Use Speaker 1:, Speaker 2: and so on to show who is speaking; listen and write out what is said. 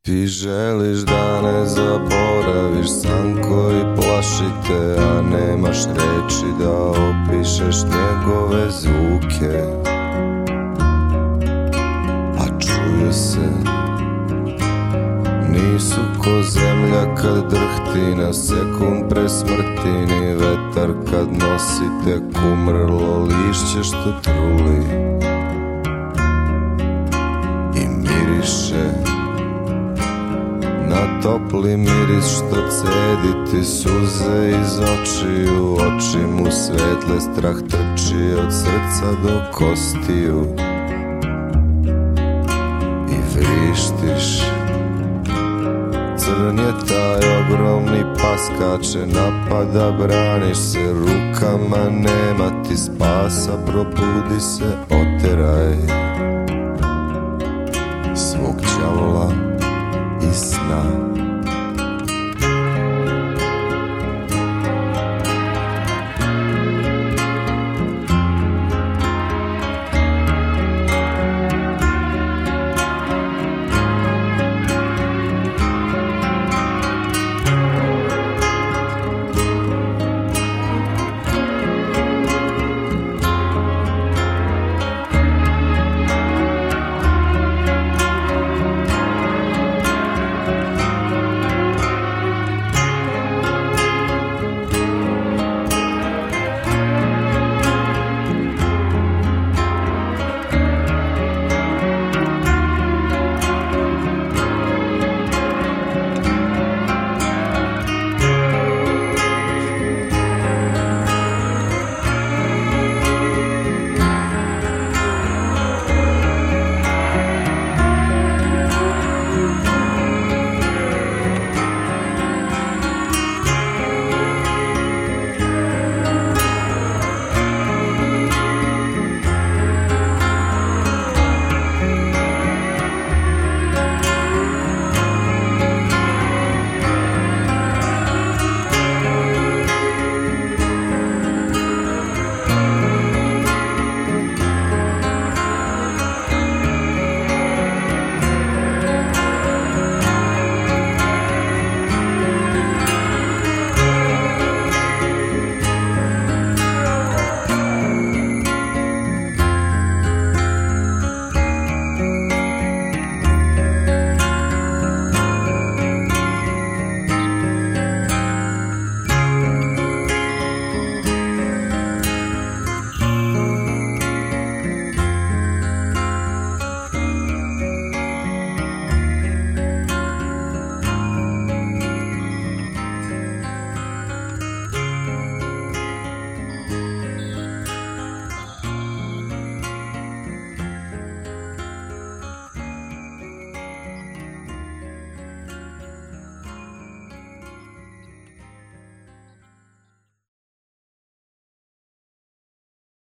Speaker 1: Ti želiš da ne zaboraviš san koji plaši te, a nemaš reči da opišeš njegove zvuke. A čuju se, nisu ko zemlja kad drhti na sekund pre smrti, ni vetar kad nosi tek umrlo lišće što truli i miriše na topli miris što cedi ti suze iz očiju. Oči mu svetle, strah trči od srca do kostiju i vrištiš. Crn je taj ogromni pas, kače, napada, braniš se rukama, nema ti spasa, probudi se, oteraj svog đavola.